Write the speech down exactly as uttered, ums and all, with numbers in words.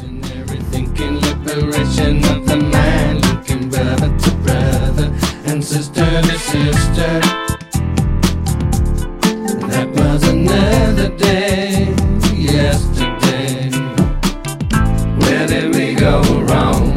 Missionary thinking, liberation of the mind, linking brother to brother and sister to sister. That was another day, yesterday. Where did we go wrong?